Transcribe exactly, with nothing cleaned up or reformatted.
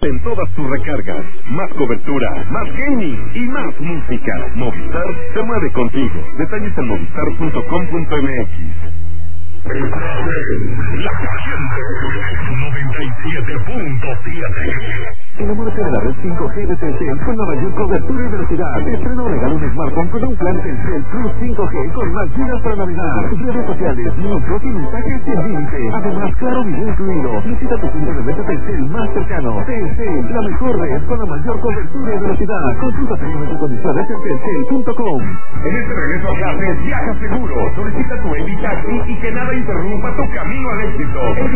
En todas tus recargas, más cobertura, más gaming y más música. Movistar se mueve contigo. Detalles en movistar punto com punto m x. La corriente noventa y siete punto siete. Enamórate de la red cinco G de Telcel con la mayor cobertura y velocidad. Estreno regala un smartphone con un plan Telcel Plus cinco G con más gigas para navegar. Redes sociales, minutos y mensajes sin límite. Además, claro video incluido. Visita tu punto de venta Telcel más cercano. Telcel, la mejor red con la mayor cobertura y velocidad. Consulta términos y condiciones en telcel punto com. En este regreso a clases, viaja seguro. Solicita tu Evi Taxi y que nada interrumpa tu camino al éxito.